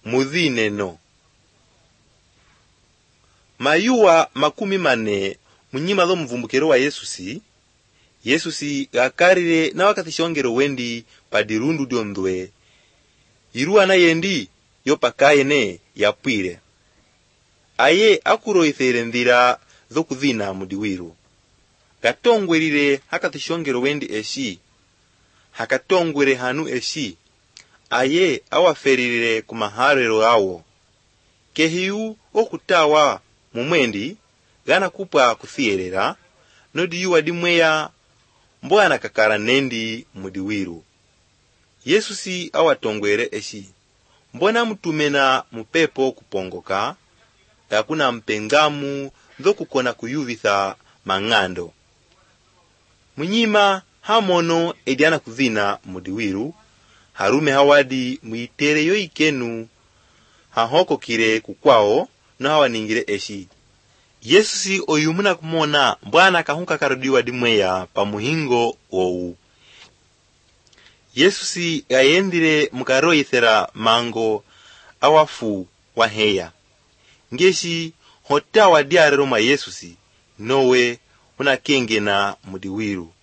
mudhineno. Mayuwa 40 munyima zo mvumbukero wa Yesusi gakarire na wakati shongero wendi padirundu dyondwe. Iruwa na yendi yo pakayene yapwire. Aye akuroithere ndira zo kudhina mudiwiru. Gatongwerire hakati shongero wendi eshi. Hakatongwere hanu eshi. Aye awaferire kumaharero awo. Kehiu okutawa mumwendi gana kupwa kuthierera nodi yuwa dimweya mbwana kakara nendi mudiwiru. Yesusi awatongwere eshi. Mbona mutumena mupepo kupongoka yakuna mpengamu dho kukona kuyuvitha mang'ando. Munyima hamono ediana kudhina mudiwiru harume hawadi muitere yo ikenu hahoko kire kukwao na hawaningire eshi. Yesusi oyumuna kumona mbwana kahunka karodiwa dimweya pamuhingo wou. Yesusi gayendire mukaroithera mango awafu waheya. Ngeshi hotawa diarero ma Yesusi nowe unakengena mudiwiru.